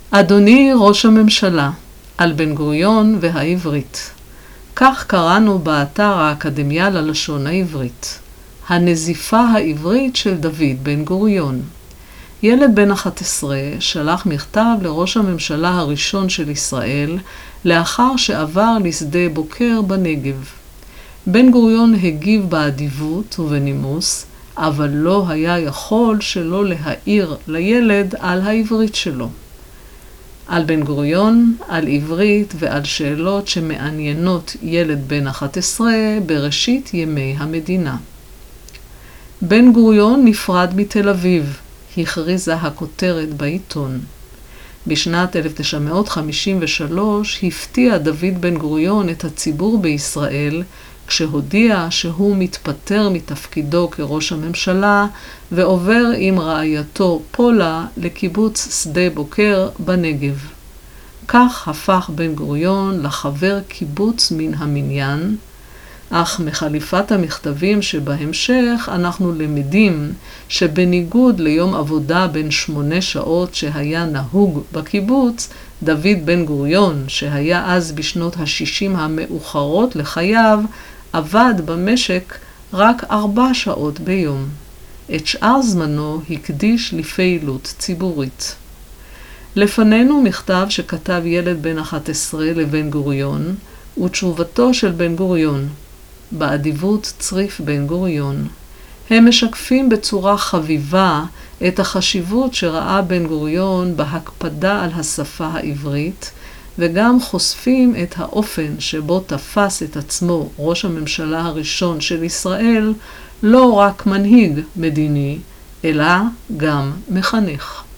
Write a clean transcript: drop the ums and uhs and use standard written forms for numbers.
אדוני ראש הממשלה, על בן גוריון והעברית. כך קראנו באתר האקדמיה ללשון העברית. הנזיפה העברית של דוד בן גוריון. ילד בן 11 שלח מכתב לראש הממשלה הראשון של ישראל לאחר שעבר לשדה בוקר בנגב. בן גוריון הגיב באדיבות ובנימוס, אבל לא היה יכול שלא להעיר לילד על העברית שלו. על בן גוריון, על עברית ועל שאלות שמעניינות ילד בן 11 בראשית ימי המדינה. בן גוריון נפרד מתל אביב, הכריזה הכותרת בעיתון. בשנת 1953 הפתיע דוד בן גוריון את הציבור בישראל כשהודיע שהוא מתפטר מתפקידו כראש הממשלה ועובר עם רעייתו פולה לקיבוץ שדה בוקר בנגב. כך הפך בן גוריון לחבר קיבוץ מן המניין, אך מחליפת המכתבים שבהמשך אנחנו למדים שבניגוד ליום עבודה בין 8 שעות שהיה נהוג בקיבוץ, דוד בן גוריון, שהיה אז בשנות ה-60 המאוחרות לחייו, עבד במשק רק 4 שעות ביום. את שאר זמנו הקדיש לפעילות ציבורית. לפנינו מכתב שכתב ילד בן 11 לבן גוריון, ותשובתו של בן גוריון, באדיבות צריף בן גוריון. הם משקפים בצורה חביבה את החשיבות שראה בן גוריון בהקפדה על השפה העברית, וגם חושפים את האופן שבו תפס את עצמו ראש הממשלה הראשון של ישראל, לא רק מנהיג מדיני, אלא גם מחנך.